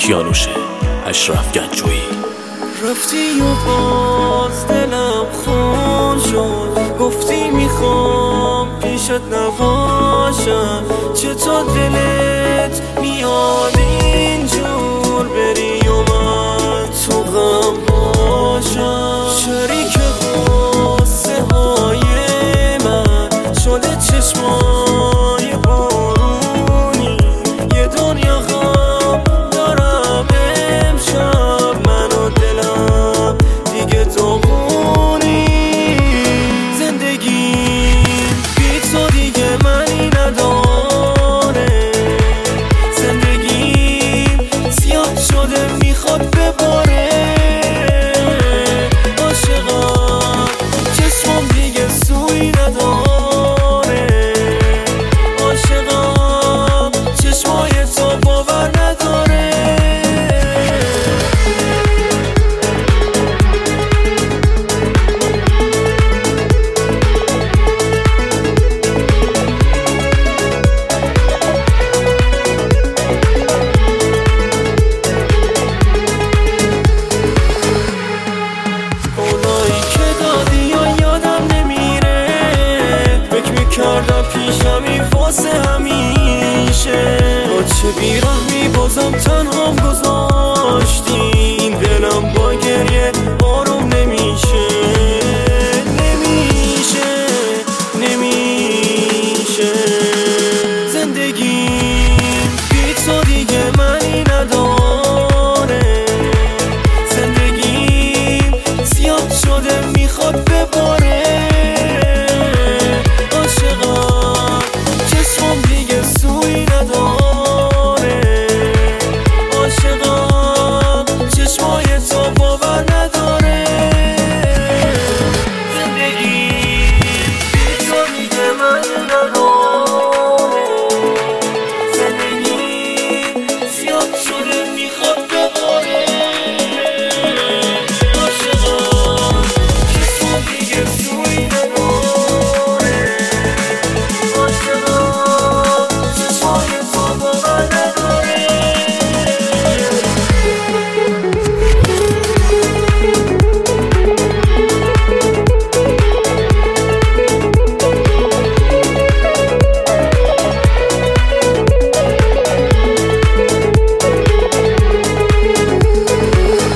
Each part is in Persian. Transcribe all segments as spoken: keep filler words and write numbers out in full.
کیانوشه اشرف گنجویی. رفتی و باز دلم خون شد، گفتی میخوام پیشت نباشم. چطور دلت میاد اینجور بری و من تو غم باشم؟ شریک غصه های من شده چشمای بارونی، یه دنیا غم دارم امشب، من و دلم دیگه داغونی. زندگیم بی تو دیگه معنی نداره، زندگیم زیاد شده میخواد بباره. عاشقم چشمم دیگه سوی نداره، عاشقم چشمای تو باور نداره. کردم پیشمی واسه همیشه، با چه بیرحمی بازم تنهام گذاشتی. این دلم با گریه آروم نمیشه، نمیشه نمیشه. زندگی بی تو دیگه معنی نداره، زندگی زیاد شده میخواد بباره.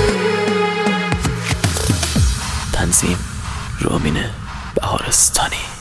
تنظیم رامین بهارستانی.